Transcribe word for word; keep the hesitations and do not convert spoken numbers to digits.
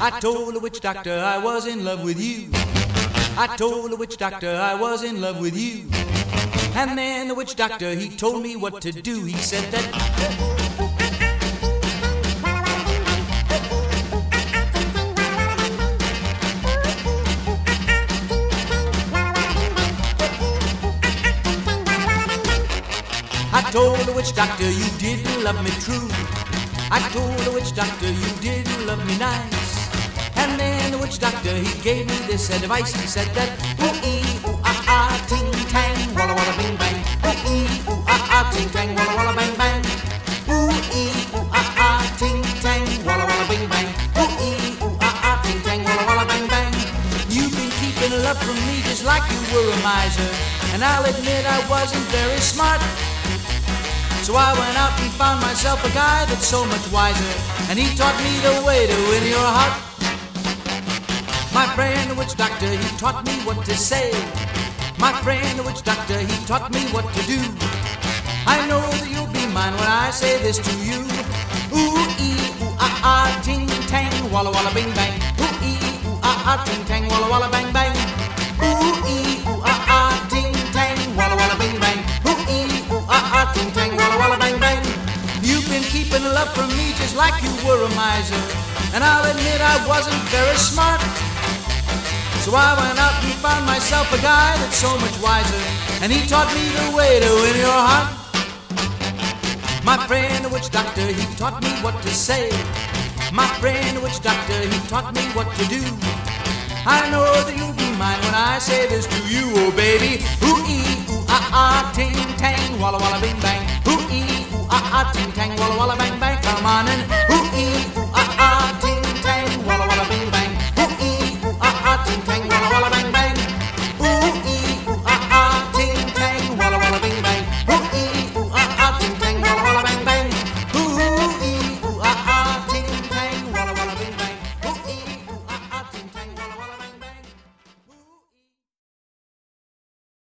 I told the witch doctor I was in love with you. I told the witch doctor I was in love with you. And then the witch doctor, he told me what to do. He said that I told the witch doctor you didn't love me true. I told the witch doctor you didn't love me nice. And then the witch doctor, he gave me this advice. He said that ooh-ee, ooh-ah-ah, ting-tang, walla-walla, bing-bang. Ooh-ee, ooh-ah-ah, ting-tang, walla-walla, bang-bang. Ooh-ee, ooh-ah-ah, ting-tang, walla-walla, bing-bang. Ooh-ee, ooh-ah-ah, ting-tang, walla-walla, bang-bang. You've been keeping love from me just like you were a miser. And I'll admit I wasn't very smart. So I went out and found myself a guy that's so much wiser. And he taught me the way to win your heart. My friend the witch doctor, he taught me what to say. My friend the witch doctor, he taught me what to do. I know that you'll be mine when I say this to you. Ooh-ee, ooh-ah-ah, ting-tang, walla-walla, bing-bang. Ooh-ee, ooh-ah-ah, ting-tang, walla-walla, bang-bang. Ooh-ee, ooh-ah-ah, ting-tang, walla-walla, bing-bang. Ooh-ee, ooh-ah-ah, ting-tang, walla-walla, bang-bang. You've been keeping love from me just like you were a miser. And I'll admit I wasn't very smart. So I went out and found myself a guy that's so much wiser. And he taught me the way to win your heart. My friend the witch doctor, he taught me what to say. My friend the witch doctor, he taught me what to do. I know that you'll be mine when I say this to you, oh baby. Ooh-ee, ooh-ah-ah, ting-tang, walla-walla, bing-bang. Ooh-ee, ooh-ah-ah, ting-tang, walla-walla, bang-bang. Come on and ooh-ee,